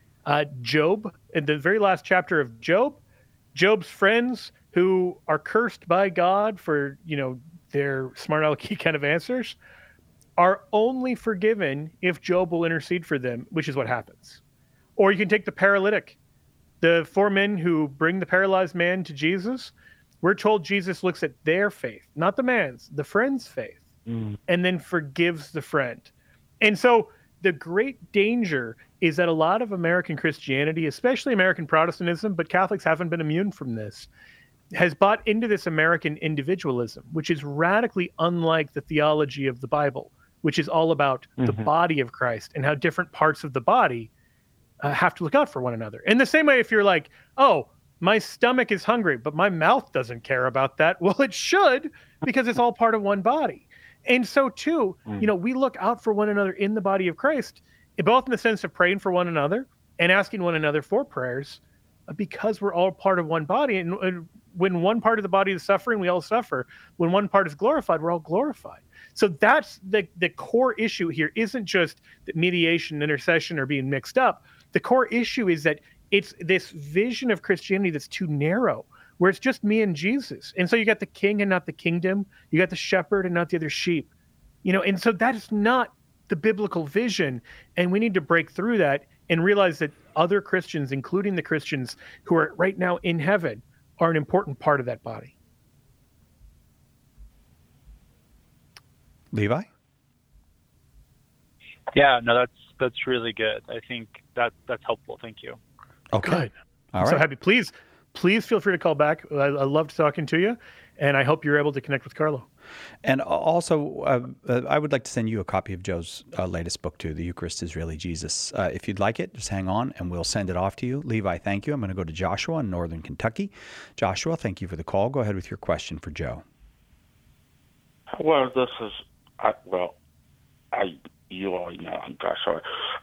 Job, in the very last chapter of Job, Job's friends who are cursed by God for, their smart alecky kind of answers, are only forgiven if Job will intercede for them, which is what happens. Or you can take the paralytic. The 4 men who bring the paralyzed man to Jesus, we're told Jesus looks at their faith, not the man's, the friend's faith, and then forgives the friend. And so the great danger is that a lot of American Christianity, especially American Protestantism, but Catholics haven't been immune from this, has bought into this American individualism, which is radically unlike the theology of the Bible, which is all about the body of Christ and how different parts of the body have to look out for one another. In the same way, if you're like, oh, my stomach is hungry, but my mouth doesn't care about that. Well, it should, because it's all part of one body. And so too, we look out for one another in the body of Christ, both in the sense of praying for one another and asking one another for prayers, because we're all part of one body. And when one part of the body is suffering, we all suffer. When one part is glorified, we're all glorified. So that's the core issue here. Isn't just that mediation and intercession are being mixed up. The core issue is that it's this vision of Christianity that's too narrow, where it's just me and Jesus. And so you got the king and not the kingdom. You got the shepherd and not the other sheep. And so that is not the biblical vision. And we need to break through that and realize that other Christians, including the Christians who are right now in heaven, are an important part of that body. Levi? Yeah, no, that's really good. I think that's helpful. Thank you. Okay. Good. All I'm right. so happy. Please feel free to call back. I loved talking to you, and I hope you're able to connect with Carlo. And also, I would like to send you a copy of Joe's latest book, too, The Eucharist is Really Jesus. If you'd like it, just hang on, and we'll send it off to you. Levi, thank you. I'm going to go to Joshua in northern Kentucky. Joshua, thank you for the call. Go ahead with your question for Joe. Well, this is, you already know I'm Joshua.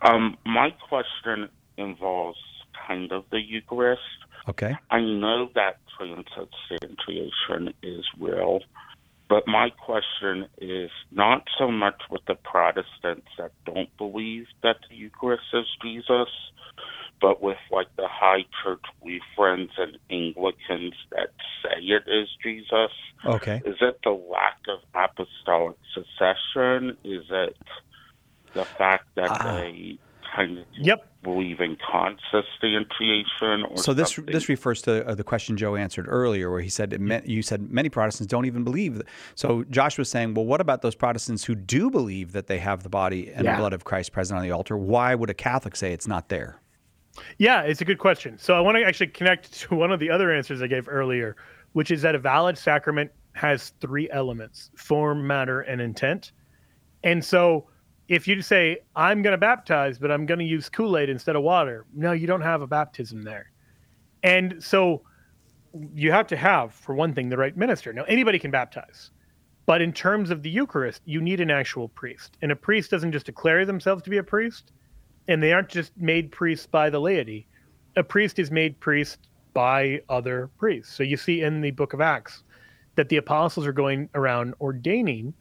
My question involves kind of the Eucharist. Okay. I know that transubstantiation is real, but my question is not so much with the Protestants that don't believe that the Eucharist is Jesus, but with like the High Church Lutherans and Anglicans that say it is Jesus. Okay. Is it the lack of apostolic succession? Is it the fact that they kind of believe in consubstantiation? Or so this something? refers to the question Joe answered earlier, where he said you said many Protestants don't even believe. So Joshua's saying, well, what about those Protestants who do believe that they have the body and the blood of Christ present on the altar? Why would a Catholic say it's not there? Yeah, it's a good question. So I want to actually connect to one of the other answers I gave earlier, which is that a valid sacrament has three elements: form, matter, and intent. And so if you say, I'm going to baptize, but I'm going to use Kool-Aid instead of water, no, you don't have a baptism there. And so you have to have, for one thing, the right minister. Now, anybody can baptize. But in terms of the Eucharist, you need an actual priest. And a priest doesn't just declare themselves to be a priest, and they aren't just made priests by the laity. A priest is made priest by other priests. So you see in the book of Acts that the apostles are going around ordaining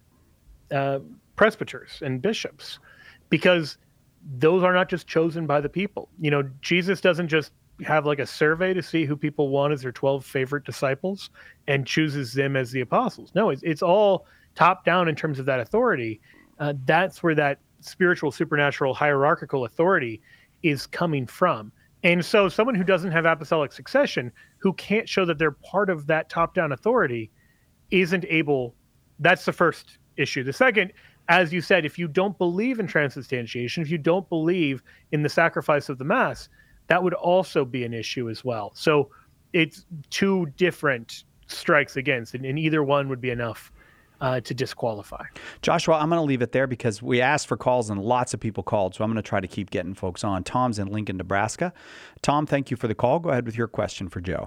presbyters and bishops, because those are not just chosen by the people. Jesus doesn't just have like a survey to see who people want as their 12 favorite disciples and chooses them as the apostles. No, it's all top down in terms of that authority. That's where that spiritual, supernatural, hierarchical authority is coming from. And so someone who doesn't have apostolic succession, who can't show that they're part of that top-down authority, isn't able. That's the first issue. The second, as you said, if you don't believe in transubstantiation, if you don't believe in the sacrifice of the Mass, that would also be an issue as well. So it's two different strikes against, and either one would be enough to disqualify. Joshua, I'm going to leave it there because we asked for calls and lots of people called, so I'm going to try to keep getting folks on. Tom's in Lincoln, Nebraska. Tom, thank you for the call. Go ahead with your question for Joe.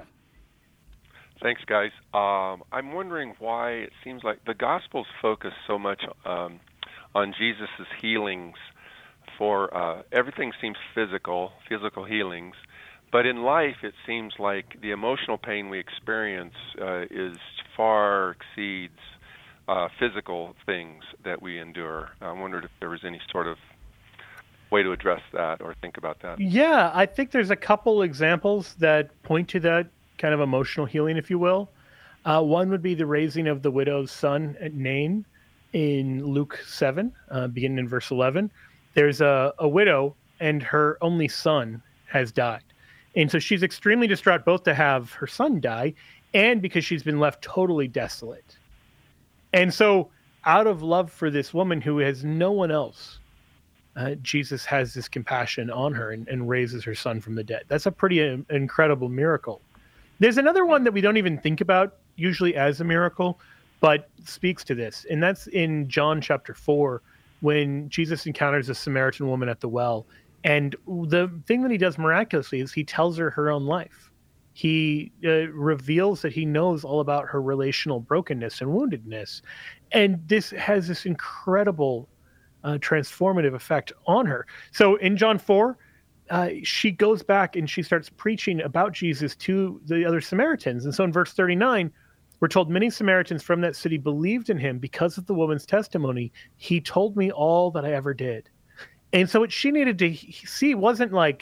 Thanks, guys. I'm wondering why it seems like the Gospels focus so much on Jesus' healings. For everything seems physical healings, but in life it seems like the emotional pain we experience is far exceeds physical things that we endure. I wondered if there was any sort of way to address that or think about that. Yeah, I think there's a couple examples that point to that kind of emotional healing, if you will. One would be the raising of the widow's son at Nain in Luke 7, beginning in verse 11. There's a widow, and her only son has died. And so she's extremely distraught, both to have her son die and because she's been left totally desolate. And so out of love for this woman who has no one else, Jesus has this compassion on her and raises her son from the dead. That's a pretty incredible miracle. There's another one that we don't even think about usually as a miracle, but speaks to this. And that's in John chapter 4, when Jesus encounters a Samaritan woman at the well. And the thing that he does miraculously is he tells her her own life. He reveals that he knows all about her relational brokenness and woundedness. And this has this incredible transformative effect on her. So in John 4, she goes back and she starts preaching about Jesus to the other Samaritans. And so in verse 39, we're told many Samaritans from that city believed in him because of the woman's testimony. He told me all that I ever did. And so what she needed to see wasn't like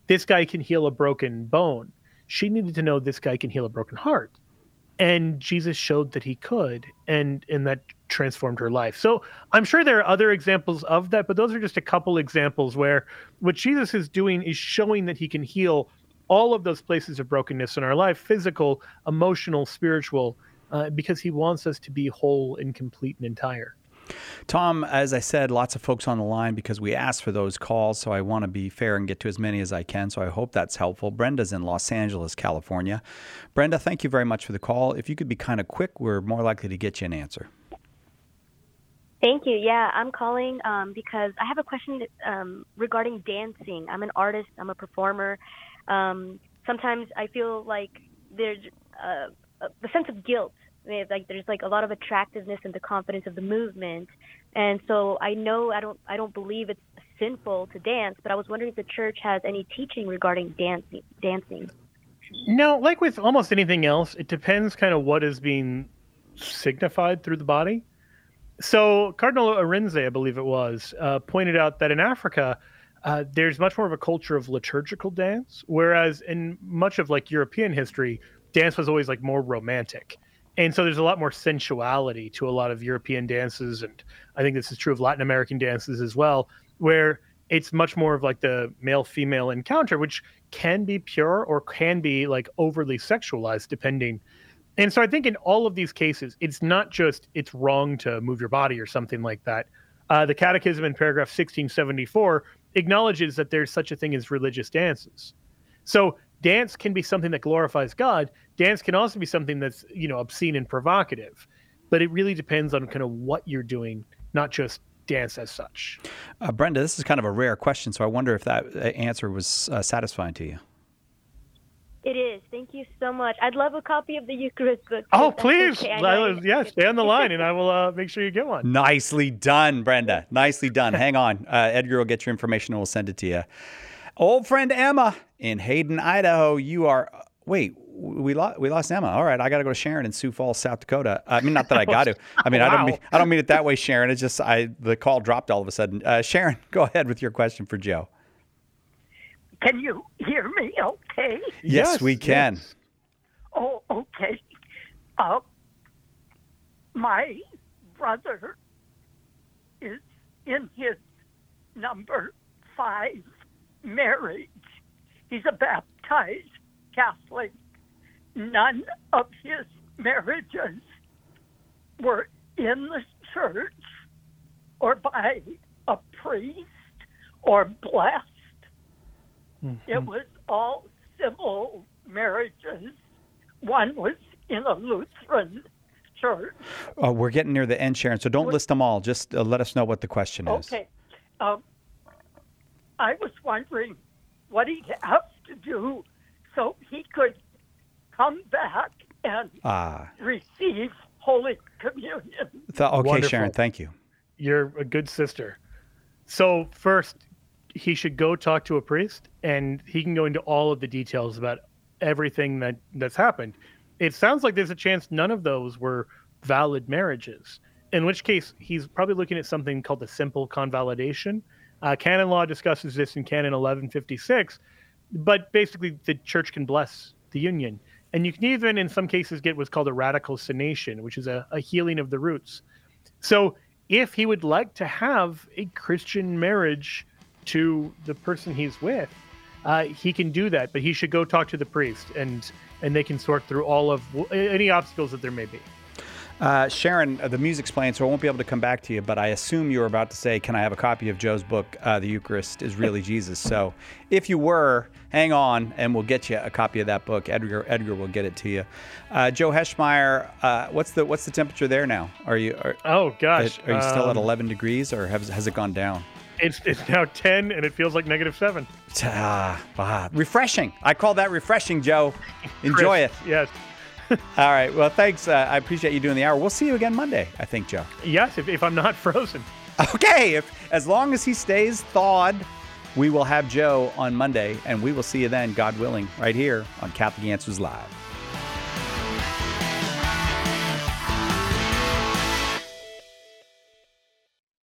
this guy can heal a broken bone. She needed to know this guy can heal a broken heart. And Jesus showed that he could, and that transformed her life. So I'm sure there are other examples of that, but those are just a couple examples where what Jesus is doing is showing that he can heal all of those places of brokenness in our life, physical, emotional, spiritual, because he wants us to be whole and complete and entire. Tom, as I said, lots of folks on the line because we asked for those calls, so I want to be fair and get to as many as I can, so I hope that's helpful. Brenda's in Los Angeles, California. Brenda, thank you very much for the call. If you could be kind of quick, we're more likely to get you an answer. Thank you. Yeah, I'm calling because I have a question regarding dancing. I'm an artist. I'm a performer. Sometimes I feel like there's the sense of guilt. There's a lot of attractiveness and the confidence of the movement, and so I know I don't believe it's sinful to dance. But I was wondering if the church has any teaching regarding dancing. No, like with almost anything else, it depends kind of what is being signified through the body. So Cardinal Arinze, I believe it was, pointed out that in Africa, there's much more of a culture of liturgical dance, whereas in much of European history, dance was always more romantic. And so there's a lot more sensuality to a lot of European dances, and I think this is true of Latin American dances as well, where it's much more of the male-female encounter, which can be pure or can be overly sexualized, depending. And so I think in all of these cases, it's not just it's wrong to move your body or something like that. The Catechism in paragraph 1674 acknowledges that there's such a thing as religious dances. So dance can be something that glorifies God. Dance can also be something that's, obscene and provocative. But it really depends on kind of what you're doing, not just dance as such. Brenda, this is kind of a rare question, so I wonder if that answer was satisfying to you. It is. Thank you so much. I'd love a copy of the Eucharist book. Oh, please. Yeah, stay on the line, and I will make sure you get one. Nicely done, Brenda. Nicely done. Hang on. Edgar will get your information, and we'll send it to you. Old friend Emma in Hayden, Idaho. You are... Wait, we lost Emma. All right, I got to go to Sharon in Sioux Falls, South Dakota. I mean, not that I got to. I mean, wow. I don't mean it that way, Sharon. It's just the call dropped all of a sudden. Sharon, go ahead with your question for Joe. Can you hear me okay? Yes, we can. Yes. Oh, okay. My brother is in his number 5 marriage. He's a baptized Catholic. None of his marriages were in the church or by a priest or blessed. Mm-hmm. It was all civil marriages. One was in a Lutheran church. We're getting near the end, Sharon, so don't list them all. Just let us know what the question is. Okay. I was wondering what he'd have to do so he could come back and receive Holy Communion. Okay, Wonderful. Sharon, thank you. You're a good sister. So first, he should go talk to a priest, and he can go into all of the details about everything that's happened. It sounds like there's a chance none of those were valid marriages, in which case he's probably looking at something called the simple convalidation. Canon law discusses this in Canon 1156, but basically the church can bless the union. And you can even, in some cases, get what's called a ratiocination, which is a healing of the roots. So if he would like to have a Christian marriage to the person he's with, he can do that, but he should go talk to the priest, and they can sort through all of any obstacles that there may be. Sharon, the music's playing, so I won't be able to come back to you, but I assume you were about to say, can I have a copy of Joe's book, The Eucharist is Really Jesus? So if you were, hang on, and we'll get you a copy of that book. Edgar will get it to you. Joe Heschmeyer, what's the temperature there now? Are you still at 11 degrees, or has it gone down? It's now 10, and it feels like -7. Refreshing. I call that refreshing, Joe. Enjoy it. Yes. All right. Well, thanks. I appreciate you doing the hour. We'll see you again Monday, I think, Joe. Yes, if I'm not frozen. Okay. As long as he stays thawed, we will have Joe on Monday, and we will see you then, God willing, right here on Catholic Answers Live.